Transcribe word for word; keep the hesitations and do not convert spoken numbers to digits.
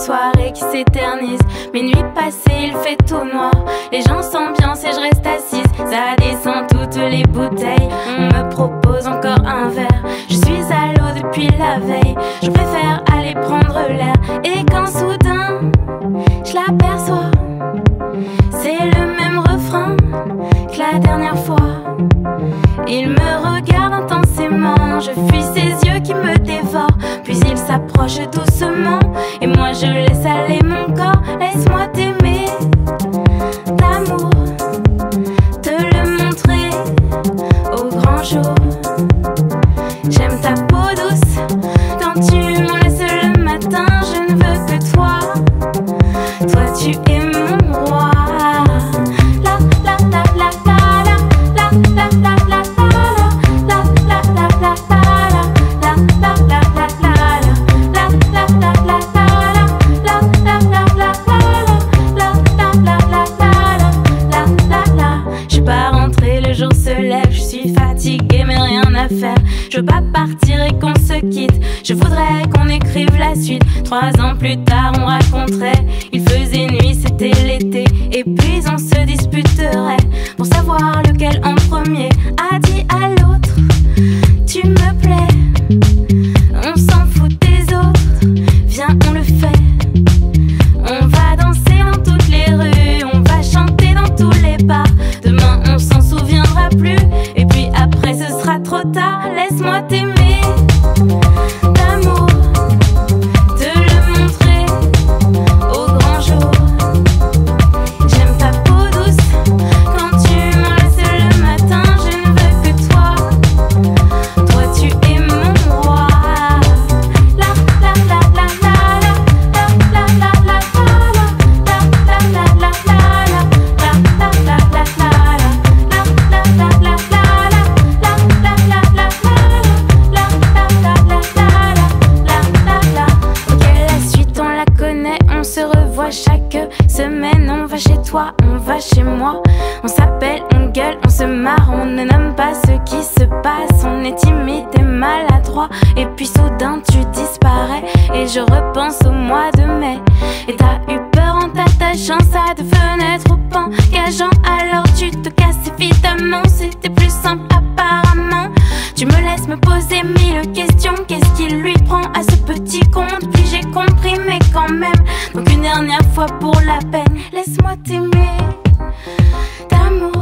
soirées qui s'éternisent. Mes nuits passées, il fait tout noir. Les gens s'ambiancent et je reste assise. Ça descend toutes les bouteilles. On me propose encore un verre. Je suis à l'eau depuis la veille. Je préfère aller prendre l'air. Et quand soudain, je l'aperçois, c'est le même refrain que la dernière fois. Il me regarde intensément, je fuis ses yeux qui me dévorent. Puis il s'approche doucement et moi je laisse aller mon corps. Laisse-moi t'aimer d'amour, te le montrer au grand jour. J'aime ta peau douce quand tu m'en laisses le matin. Je ne veux que toi, toi tu es mon roi. La la la la la la la la la la. Je veux pas partir et qu'on se quitte. Je voudrais qu'on écrive la suite. Trois ans plus tard on raconterait. Il faisait nuit, c'était l'été. Et puis on se disputerait pour savoir lequel en premier a dit à l'autre tu me plais. On s'en fout des autres, viens on le fait. On va danser dans toutes les rues, on va chanter dans tous les bars. Demain on s'en souviendra plus. Et puis après ce sera trop tard. Laisse-moi t'aimer d'amour, te le montrer au grand jour. J'aime ta peau douce quand tu m'en laisses le matin. Je ne veux que toi, toi tu es mon roi. La la la la la la la la la la la la la la la la la la la chaque semaine. On va chez toi, on va chez moi. On s'appelle, on gueule, on se marre. On ne nomme pas ce qui se passe. On est timide et maladroit. Et puis soudain tu disparais. Et je repense au mois de mai. Et t'as eu peur en t'attachant à deux fenêtres au engageant. Alors tu te casses évidemment. C'était plus simple apparemment. Tu me laisses me poser mille questions. Qu'est-ce qui lui prend à ce petit compte? Puis j'ai compris mais quand même. Donc une dernière fois pour la peine, laisse-moi t'aimer d'amour.